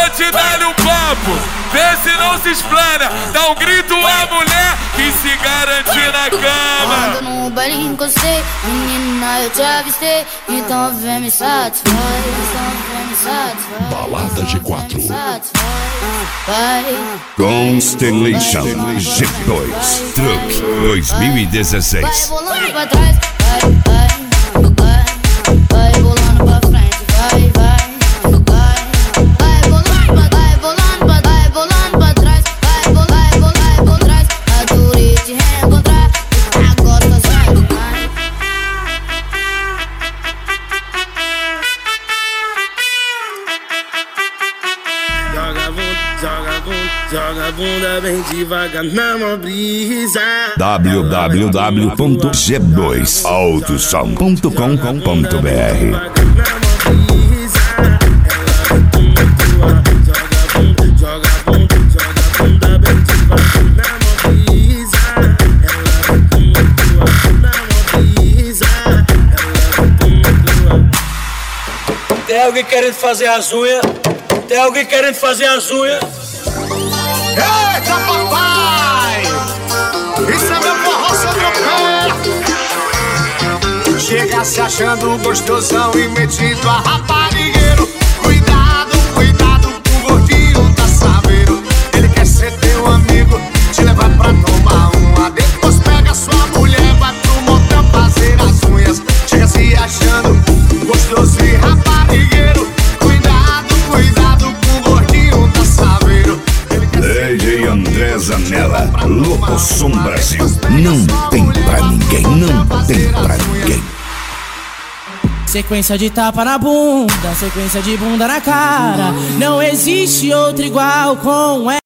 vou te dar um papo, vê se não se explana. Dá um grito à mulher que se garante na cama. Quando no baile encostei, menina, eu te avistei. Então vem me satisfaz, então vem me satisfaz. Balada G4 Vai. Constellation G2 Truck 2016. Vai bolando pra trás, vai bolando pra frente, vai bolando pra trás, vai bolando pra trás. Adorei te reencontrar, agora tá saindo mais. Joga a bunda bem devagar na mó brisa. www.g2autosom.com.br Tem alguém querendo fazer as unhas? Tem alguém querendo fazer as unhas? Eita papai, isso é meu forró sobre o pé. Chega se achando gostosão e metido a raparigueiro. Cuidado, cuidado com o gordinho da Saveiro. Ele quer ser teu amigo, te levar pra tomar uma. Depois pega sua mulher, vai pro motel fazer as unhas. Chega se achando gostoso e raparigueiro. Cuidado, cuidado com o gordinho da Saveiro. DJ André Zanella, Locosom Brasil. Não tem pra ninguém, não tem pra ninguém. Sequência de tapa na bunda, sequência de bunda na cara. Não existe outro igual com ela.